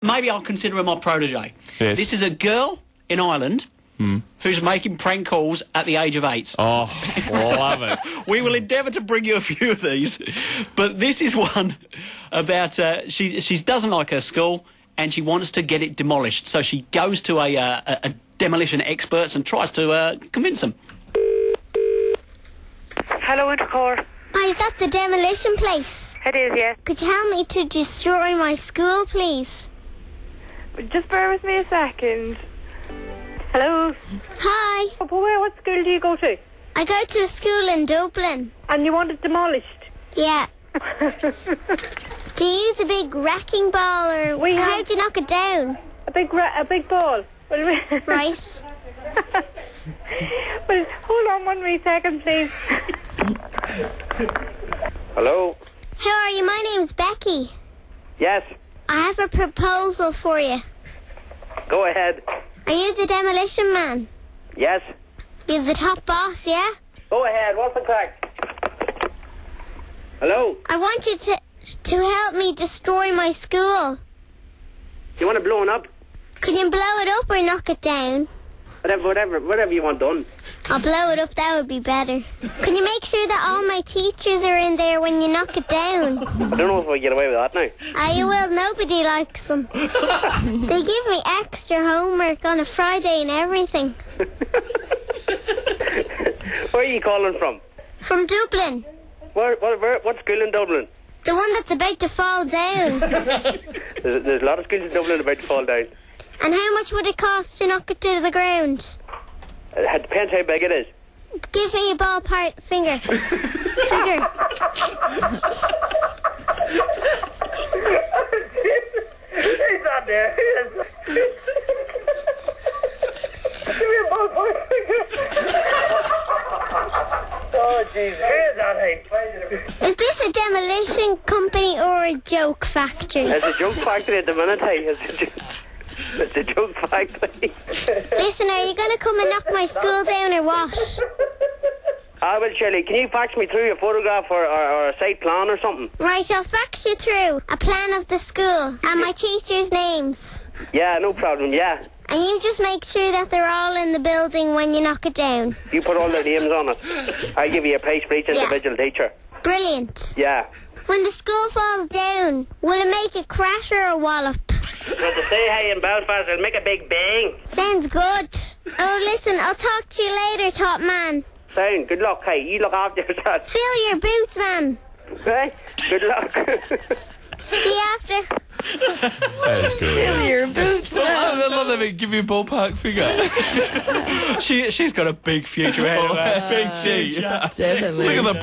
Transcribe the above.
maybe I'll consider her my protege. Yes. This is a girl in Ireland who's making prank calls at the age of 8. Oh, love it. We will endeavour to bring you a few of these, but this is one about she doesn't like her school and she wants to get it demolished. So she goes to a demolition experts and tries to convince them. Hello, Intercore. Hi, is that the demolition place? It is, yes. Could you help me to destroy my school, please? Just bear with me a second. Hello. Hi. What school do you go to? I go to a school in Dublin. And you want it demolished? Yeah. Do you use a big wrecking ball, or how do you knock it down? A big ball. Right. Well, hold on 1 wee second, please. Hello? How are you? My name's Becky. Yes. I have a proposal for you. Go ahead. Are you the demolition man? Yes. You're the top boss, yeah? Go ahead. What's the crack? Hello? I want you to help me destroy my school. You want it blown up? Can you blow it up or knock it down? Whatever you want done. I'll blow it up, that would be better. Can you make sure that all my teachers are in there when you knock it down? I don't know if I get away with that now. You will. Nobody likes them. They give me extra homework on a Friday and everything. Where are you calling from? From Dublin. What school in Dublin? The one that's about to fall down. There's a lot of schools in Dublin about to fall down. And how much would it cost to knock it to the ground? It depends how big it is. Give me a ballpark figure. Figure. He's not there. Give me a ballpark figure. Oh, Jesus. Here's that, hey. Is this a demolition company or a joke factory? It's a joke factory at the minute, hey. It's a joke factory. Listen, are you going to come and knock my school down or what? Well, Shirley, can you fax me through a photograph or a site plan or something? Right, I'll fax you through a plan of the school and my teachers' names. Yeah, no problem, yeah. And you just make sure that they're all in the building when you knock it down. You put all their names on it. I'll give you a price for each individual teacher. Brilliant. Yeah. When the school falls down, will it make a crash or a wallop? When they say hey in Belfast, it'll make a big bang. Sounds good. Oh, listen, I'll talk to you later, top man. Sound, good luck, hey. You look after yourself. Fill your boots, man. Hey, good luck. See you after. That is good. Fill your boots. I love that. Give me a ballpark figure. She's got a big future ahead of her. Big future. Definitely. Look at the